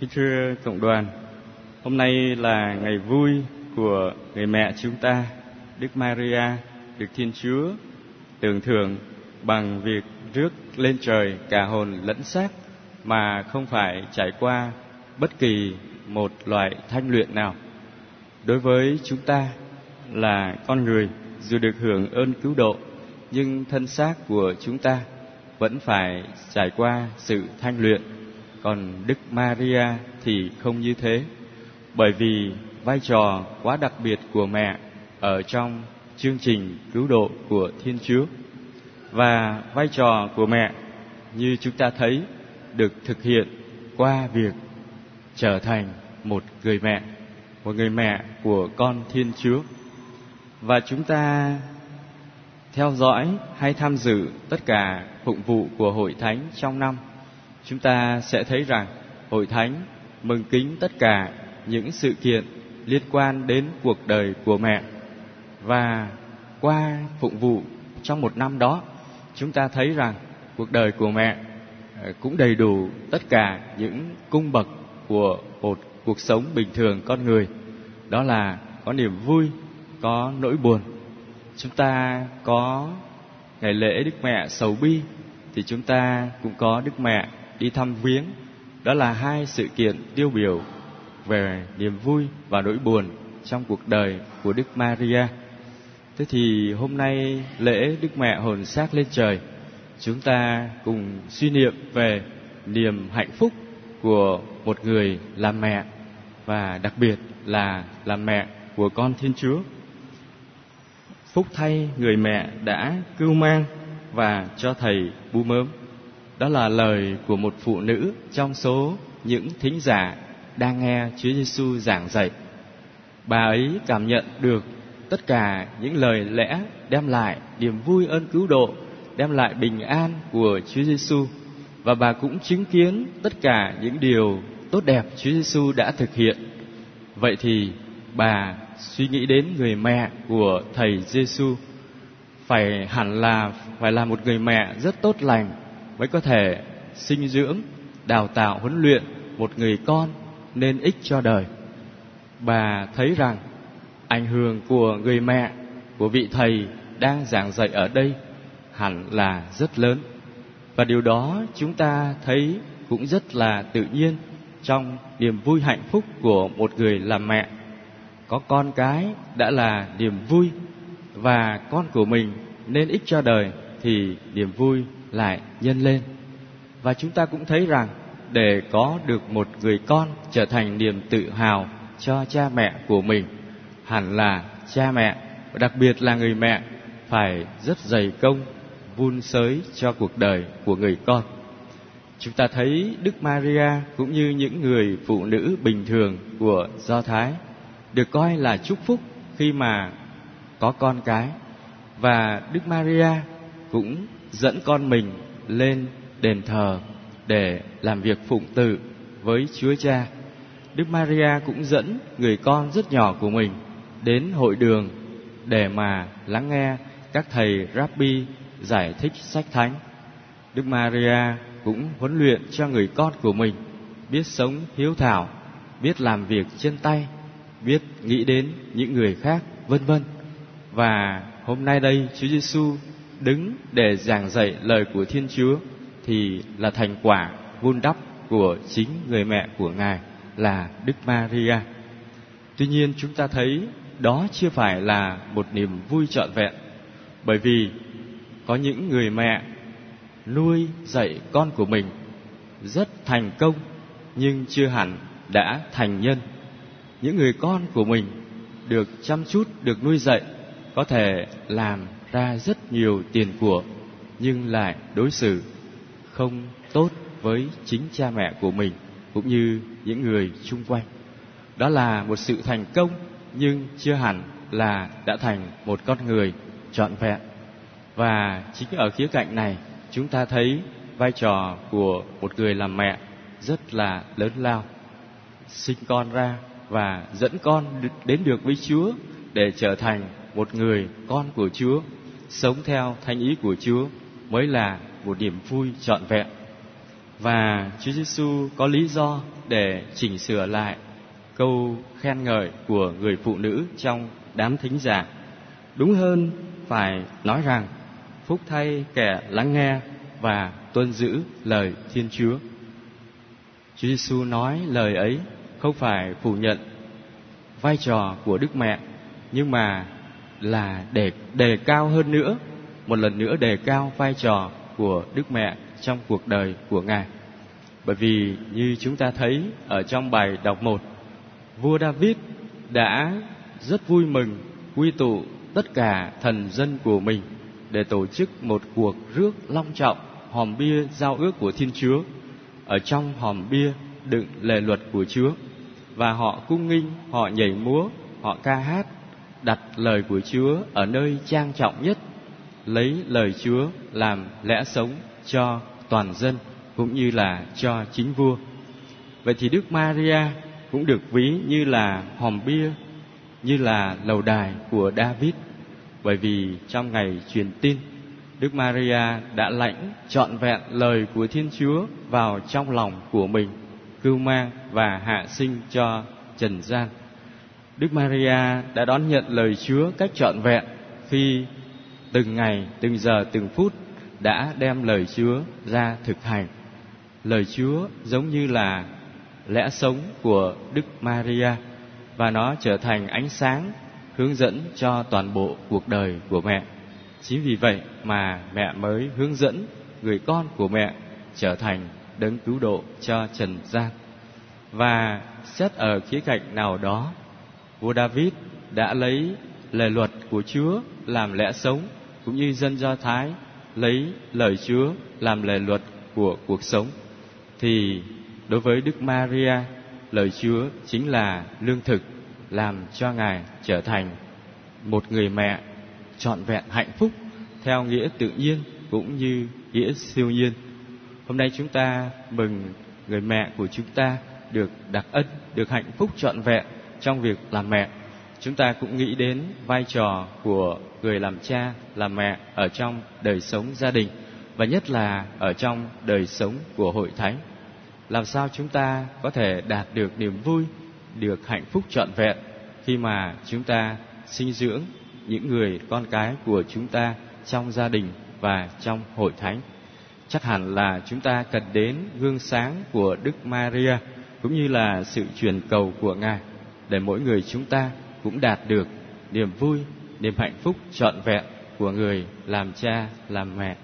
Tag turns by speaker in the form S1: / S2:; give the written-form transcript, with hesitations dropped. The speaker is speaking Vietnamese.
S1: Kính thưa cộng đoàn, hôm nay là ngày vui của người mẹ chúng ta, Đức Maria, được Thiên Chúa tưởng thưởng bằng việc rước lên trời cả hồn lẫn xác mà không phải trải qua bất kỳ một loại thanh luyện nào. Đối với chúng ta là con người, dù được hưởng ơn cứu độ, nhưng thân xác của chúng ta vẫn phải trải qua sự thanh luyện. Còn Đức Maria thì không như thế, bởi vì vai trò quá đặc biệt của mẹ ở trong chương trình cứu độ của Thiên Chúa. Và vai trò của mẹ, như chúng ta thấy, được thực hiện qua việc trở thành một người mẹ của con Thiên Chúa. Và chúng ta theo dõi hay tham dự tất cả phụng vụ của Hội Thánh trong năm, chúng ta sẽ thấy rằng Hội Thánh mừng kính tất cả những sự kiện liên quan đến cuộc đời của mẹ. Và qua phụng vụ trong một năm đó, chúng ta thấy rằng cuộc đời của mẹ cũng đầy đủ tất cả những cung bậc của một cuộc sống bình thường con người. Đó là có niềm vui, có nỗi buồn. Chúng ta có ngày lễ Đức Mẹ Sầu Bi, thì chúng ta cũng có Đức Mẹ đi thăm viếng. Đó là hai sự kiện tiêu biểu về niềm vui và nỗi buồn trong cuộc đời của Đức Maria. Thế thì hôm nay lễ Đức Mẹ hồn xác lên trời, chúng ta cùng suy niệm về niềm hạnh phúc của một người làm mẹ, và đặc biệt là làm mẹ của con Thiên Chúa. Phúc thay người mẹ đã cưu mang và cho thầy bú mớm. Đó là lời của một phụ nữ trong số những thính giả đang nghe Chúa Giêsu giảng dạy. Bà ấy cảm nhận được tất cả những lời lẽ đem lại niềm vui ơn cứu độ, đem lại bình an của Chúa Giêsu, và bà cũng chứng kiến tất cả những điều tốt đẹp Chúa Giêsu đã thực hiện. Vậy thì bà suy nghĩ đến người mẹ của thầy Giêsu, phải là một người mẹ rất tốt lành mới có thể sinh dưỡng, đào tạo, huấn luyện một người con nên ích cho đời. Bà thấy rằng ảnh hưởng của người mẹ, của vị thầy đang giảng dạy ở đây hẳn là rất lớn. Và điều đó chúng ta thấy cũng rất là tự nhiên trong niềm vui hạnh phúc của một người làm mẹ. Có con cái đã là niềm vui, và con của mình nên ích cho đời thì niềm vui lại nhân lên. Và chúng ta cũng thấy rằng để có được một người con trở thành niềm tự hào cho cha mẹ của mình, hẳn là cha mẹ, đặc biệt là người mẹ, phải rất dày công vun sới cho cuộc đời của người con. Chúng ta thấy Đức Maria cũng như những người phụ nữ bình thường của Do Thái được coi là chúc phúc khi mà có con cái. Và Đức Maria cũng dẫn con mình lên đền thờ để làm việc phụng tự với Chúa Cha. Đức Maria cũng dẫn người con rất nhỏ của mình đến hội đường để mà lắng nghe các thầy Rabbi giải thích sách thánh. Đức Maria cũng huấn luyện cho người con của mình biết sống hiếu thảo, biết làm việc chân tay, biết nghĩ đến những người khác, vân vân. Và hôm nay đây Chúa Giêsu đứng để giảng dạy lời của Thiên Chúa thì là thành quả vun đắp của chính người mẹ của Ngài là Đức Maria. Tuy nhiên chúng ta thấy đó chưa phải là một niềm vui trọn vẹn, bởi vì có những người mẹ nuôi dạy con của mình rất thành công nhưng chưa hẳn đã thành nhân. Những người con của mình được chăm chút, được nuôi dạy, có thể làm ra rất nhiều tiền của, nhưng lại đối xử không tốt với chính cha mẹ của mình cũng như những người chung quanh. Đó là một sự thành công nhưng chưa hẳn là đã thành một con người trọn vẹn. Và chính ở khía cạnh này chúng ta thấy vai trò của một người làm mẹ rất là lớn lao. Sinh con ra và dẫn con đến được với Chúa để trở thành một người con của Chúa, sống theo thánh ý của Chúa mới là một niềm vui trọn vẹn. Và Chúa Giêsu có lý do để chỉnh sửa lại câu khen ngợi của người phụ nữ trong đám thính giả. Đúng hơn phải nói rằng phúc thay kẻ lắng nghe và tuân giữ lời Thiên Chúa. Chúa Giêsu nói lời ấy không phải phủ nhận vai trò của Đức Mẹ, nhưng mà là để đề cao hơn nữa, một lần nữa đề cao vai trò của Đức Mẹ trong cuộc đời của Ngài. Bởi vì như chúng ta thấy ở trong bài đọc 1, vua David đã rất vui mừng quy tụ tất cả thần dân của mình để tổ chức một cuộc rước long trọng hòm bia giao ước của Thiên Chúa. Ở trong hòm bia đựng lề luật của Chúa, và họ cung nghinh, họ nhảy múa, họ ca hát, đặt lời của Chúa ở nơi trang trọng nhất, lấy lời Chúa làm lẽ sống cho toàn dân cũng như là cho chính vua. Vậy thì Đức Maria cũng được ví như là hòm bia, như là lầu đài của David, bởi vì trong ngày truyền tin, Đức Maria đã lãnh trọn vẹn lời của Thiên Chúa vào trong lòng của mình, cưu mang và hạ sinh cho trần gian. Đức Maria đã đón nhận lời Chúa cách trọn vẹn khi từng ngày, từng giờ, từng phút đã đem lời Chúa ra thực hành. Lời Chúa giống như là lẽ sống của Đức Maria, và nó trở thành ánh sáng hướng dẫn cho toàn bộ cuộc đời của mẹ. Chính vì vậy mà mẹ mới hướng dẫn người con của mẹ trở thành đấng cứu độ cho trần gian. Và xét ở khía cạnh nào đó, vua David đã lấy lời luật của Chúa làm lẽ sống, cũng như dân Do Thái lấy lời Chúa làm lề luật của cuộc sống. Thì đối với Đức Maria, lời Chúa chính là lương thực làm cho Ngài trở thành một người mẹ trọn vẹn hạnh phúc theo nghĩa tự nhiên cũng như nghĩa siêu nhiên. Hôm nay chúng ta mừng người mẹ của chúng ta được đặc ân, được hạnh phúc trọn vẹn trong việc làm mẹ. Chúng ta cũng nghĩ đến vai trò của người làm cha, làm mẹ ở trong đời sống gia đình, và nhất là ở trong đời sống của hội thánh. Làm sao chúng ta có thể đạt được niềm vui, được hạnh phúc trọn vẹn khi mà chúng ta sinh dưỡng những người con cái của chúng ta trong gia đình và trong hội thánh? Chắc hẳn là chúng ta cần đến gương sáng của Đức Maria cũng như là sự truyền cầu của Ngài, để mỗi người chúng ta cũng đạt được niềm vui, niềm hạnh phúc trọn vẹn của người làm cha, làm mẹ.